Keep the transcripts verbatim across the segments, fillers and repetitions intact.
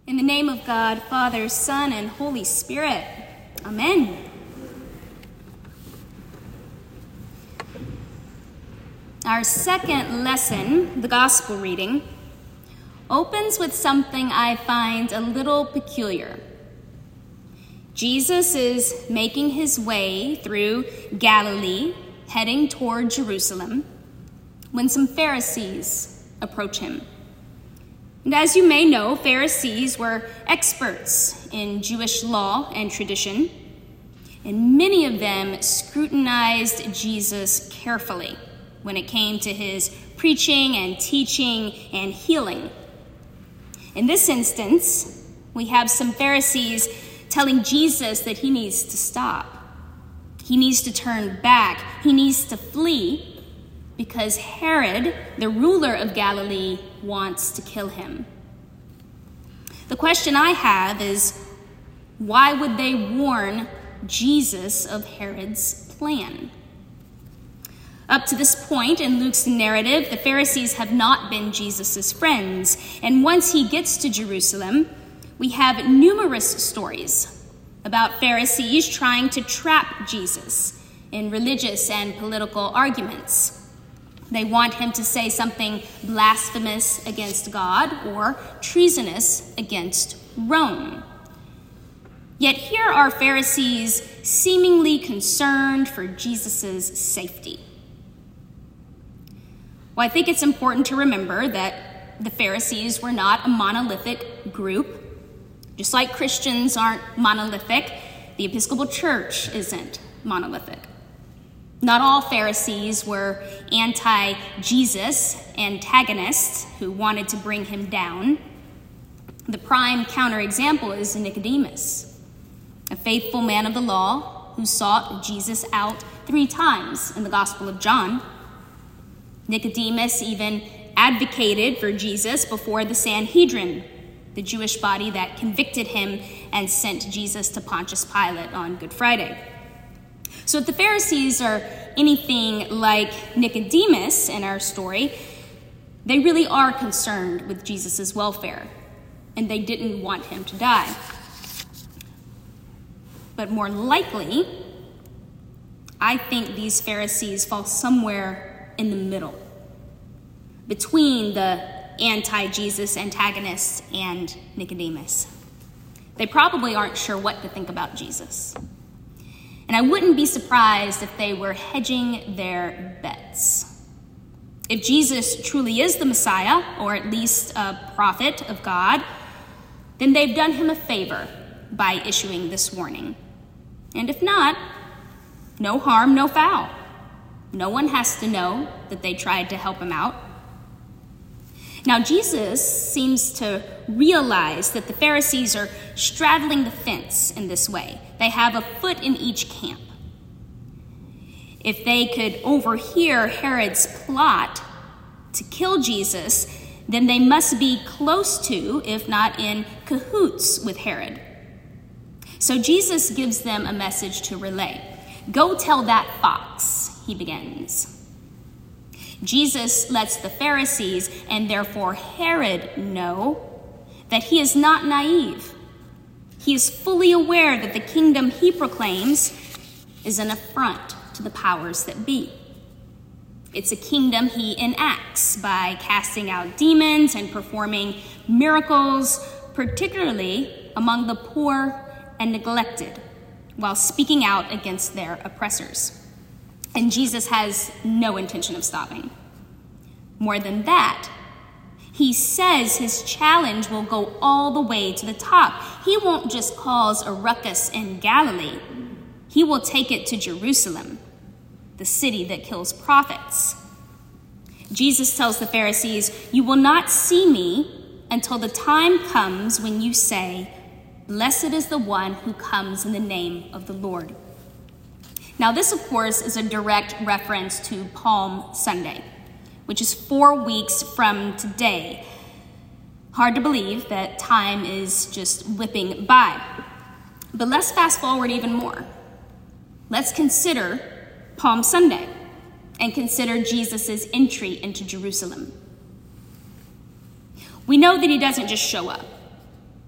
In the name of God, Father, Son, and Holy Spirit. Amen. Our second lesson, the gospel reading, opens with something I find a little peculiar. Jesus is making his way through Galilee, heading toward Jerusalem, when some Pharisees approach him. And as you may know, Pharisees were experts in Jewish law and tradition, and many of them scrutinized Jesus carefully when it came to his preaching and teaching and healing. In this instance, we have some Pharisees telling Jesus that he needs to stop. He needs to turn back. He needs to flee because Herod, the ruler of Galilee, wants to kill him. The question I have is, why would they warn Jesus of Herod's plan? Up to this point in Luke's narrative, the Pharisees have not been Jesus' friends, and once he gets to Jerusalem, we have numerous stories about Pharisees trying to trap Jesus in religious and political arguments. They want him to say something blasphemous against God or treasonous against Rome. Yet here are Pharisees seemingly concerned for Jesus' safety. Well, I think it's important to remember that the Pharisees were not a monolithic group. Just like Christians aren't monolithic, the Episcopal Church isn't monolithic. Not all Pharisees were anti-Jesus antagonists who wanted to bring him down. The prime counterexample is Nicodemus, a faithful man of the law who sought Jesus out three times in the Gospel of John. Nicodemus even advocated for Jesus before the Sanhedrin, the Jewish body that convicted him and sent Jesus to Pontius Pilate on Good Friday. So if the Pharisees are anything like Nicodemus in our story, they really are concerned with Jesus' welfare, and they didn't want him to die. But more likely, I think these Pharisees fall somewhere in the middle, between the anti-Jesus antagonists and Nicodemus. They probably aren't sure what to think about Jesus. And I wouldn't be surprised if they were hedging their bets. If Jesus truly is the Messiah, or at least a prophet of God, then they've done him a favor by issuing this warning. And if not, no harm, no foul. No one has to know that they tried to help him out. Now, Jesus seems to realize that the Pharisees are straddling the fence in this way. They have a foot in each camp. If they could overhear Herod's plot to kill Jesus, then they must be close to, if not in cahoots with Herod. So Jesus gives them a message to relay. Go tell that fox, he begins. Jesus lets the Pharisees, and therefore Herod, know that he is not naive. He is fully aware that the kingdom he proclaims is an affront to the powers that be. It's a kingdom he enacts by casting out demons and performing miracles, particularly among the poor and neglected, while speaking out against their oppressors. And Jesus has no intention of stopping. More than that, he says his challenge will go all the way to the top. He won't just cause a ruckus in Galilee. He will take it to Jerusalem, the city that kills prophets. Jesus tells the Pharisees, "You will not see me until the time comes when you say, 'Blessed is the one who comes in the name of the Lord.'" Now, this, of course, is a direct reference to Palm Sunday, which is four weeks from today. Hard to believe that time is just whipping by. But let's fast forward even more. Let's consider Palm Sunday and consider Jesus' entry into Jerusalem. We know that he doesn't just show up.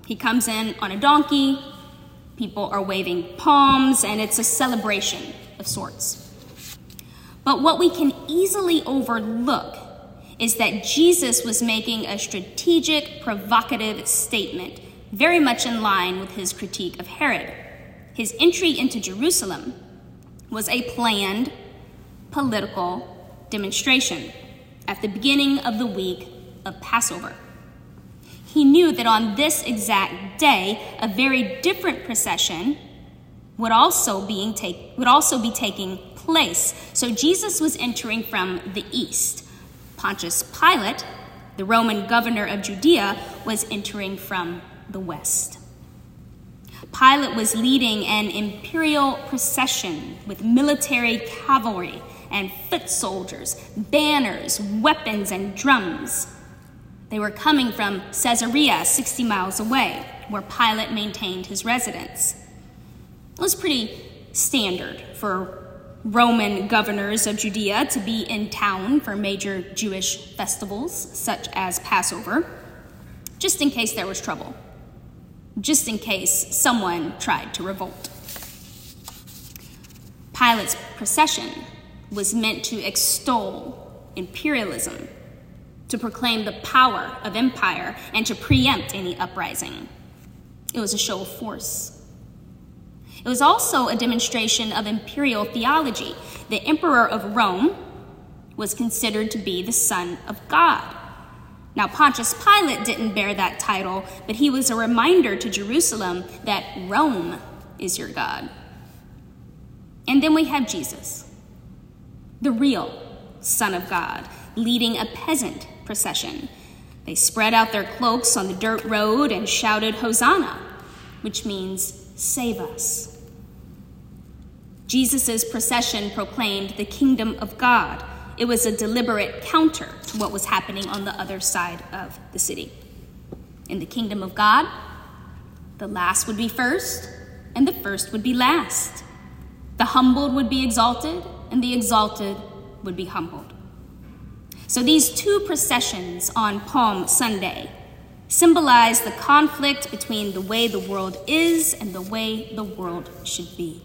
He comes in on a donkey, people are waving palms, and it's a celebration of sorts. But what we can easily overlook is that Jesus was making a strategic, provocative statement, very much in line with his critique of Herod. His entry into Jerusalem was a planned political demonstration at the beginning of the week of Passover. He knew that on this exact day, a very different procession would also, being take, would also be taking place. So Jesus was entering from the east. Pontius Pilate, the Roman governor of Judea, was entering from the west. Pilate was leading an imperial procession with military cavalry and foot soldiers, banners, weapons, and drums. They were coming from Caesarea, sixty miles away, where Pilate maintained his residence. It was pretty standard for Roman governors of Judea to be in town for major Jewish festivals, such as Passover, just in case there was trouble, just in case someone tried to revolt. Pilate's procession was meant to extol imperialism, to proclaim the power of empire, and to preempt any uprising. It was a show of force. It was also a demonstration of imperial theology. The emperor of Rome was considered to be the Son of God. Now, Pontius Pilate didn't bear that title, but he was a reminder to Jerusalem that Rome is your God. And then we have Jesus, the real Son of God, leading a peasant procession. They spread out their cloaks on the dirt road and shouted, "Hosanna," which means save us. Jesus' procession proclaimed the kingdom of God. It was a deliberate counter to what was happening on the other side of the city. In the kingdom of God, the last would be first, and the first would be last. The humbled would be exalted, and the exalted would be humbled. So these two processions on Palm Sunday symbolize the conflict between the way the world is and the way the world should be.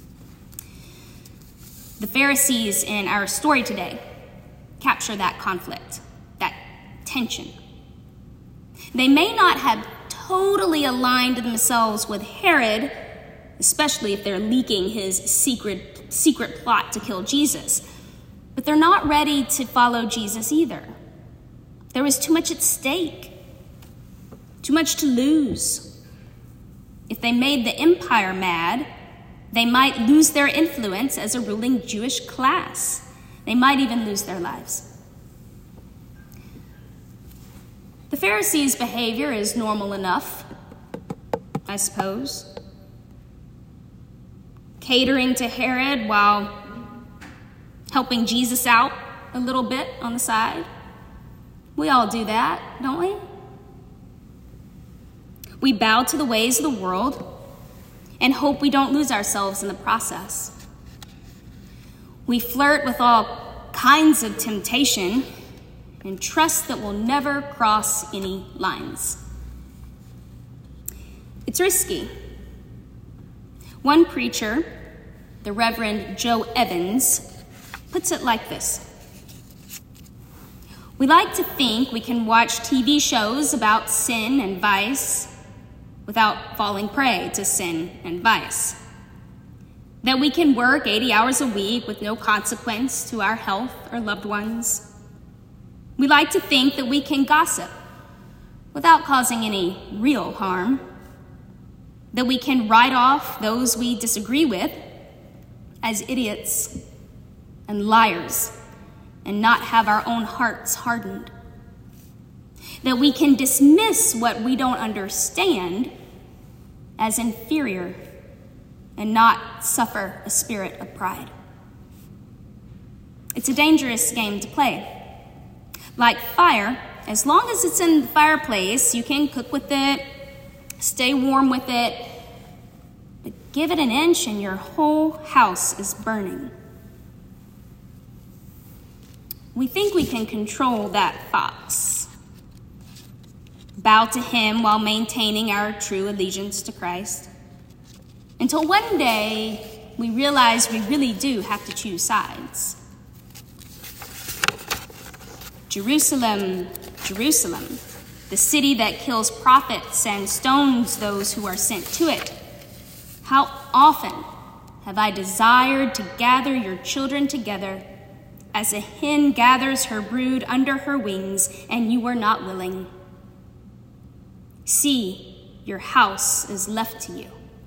The Pharisees in our story today capture that conflict, that tension. They may not have totally aligned themselves with Herod, especially if they're leaking his secret, secret plot to kill Jesus, but they're not ready to follow Jesus either. There was too much at stake, too much to lose. If they made the empire mad, they might lose their influence as a ruling Jewish class. They might even lose their lives. The Pharisees' behavior is normal enough, I suppose. Catering to Herod while helping Jesus out a little bit on the side. We all do that, don't we? We bow to the ways of the world and hope we don't lose ourselves in the process. We flirt with all kinds of temptation and trust that we'll never cross any lines. It's risky. One preacher, the Reverend Joe Evans, puts it like this. We like to think we can watch T V shows about sin and vice without falling prey to sin and vice. That we can work eighty hours a week with no consequence to our health or loved ones. We like to think that we can gossip without causing any real harm. That we can write off those we disagree with as idiots and liars and not have our own hearts hardened. That we can dismiss what we don't understand as inferior and not suffer a spirit of pride. It's a dangerous game to play. Like fire, as long as it's in the fireplace, you can cook with it, stay warm with it, but give it an inch and your whole house is burning. We think we can control that fox. bow to him while maintaining our true allegiance to Christ, until one day we realize we really do have to choose sides. Jerusalem, Jerusalem, the city that kills prophets and stones those who are sent to it. How often have I desired to gather your children together as a hen gathers her brood under her wings, and you were not willing. See, your house is left to you.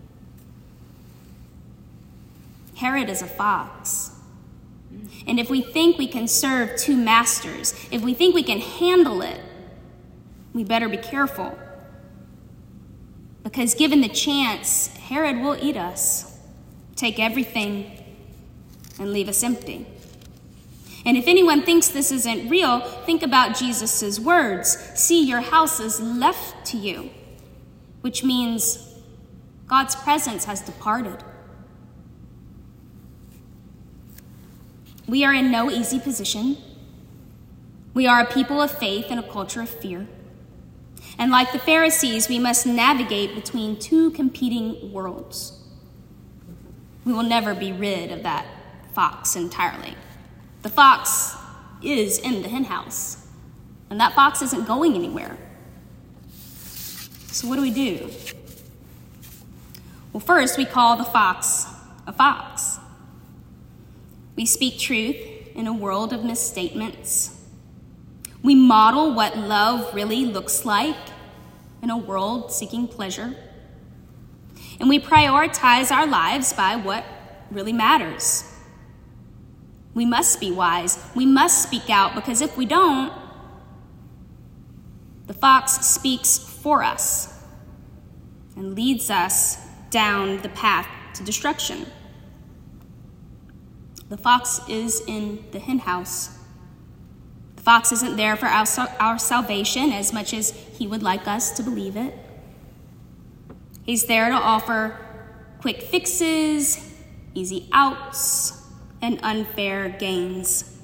Herod is a fox. And if we think we can serve two masters, if we think we can handle it, we better be careful. Because given the chance, Herod will eat us, take everything, and leave us empty. And if anyone thinks this isn't real, think about Jesus' words. See, your house is left to you, which means God's presence has departed. We are in no easy position. We are a people of faith in a culture of fear. And like the Pharisees, we must navigate between two competing worlds. We will never be rid of that fox entirely. The fox is in the henhouse, and that fox isn't going anywhere. So what do we do? Well, first, we call the fox a fox. We speak truth in a world of misstatements. We model what love really looks like in a world seeking pleasure. And we prioritize our lives by what really matters. We must be wise. We must speak out, because if we don't, the fox speaks for us and leads us down the path to destruction. The fox is in the henhouse. The fox isn't there for our, our salvation as much as he would like us to believe it. He's there to offer quick fixes, easy outs, and unfair gains.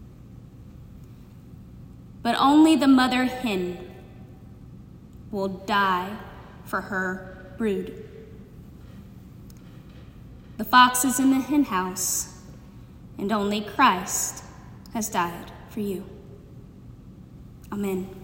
But only the mother hen will die for her brood. The fox is in the henhouse, and only Christ has died for you. Amen.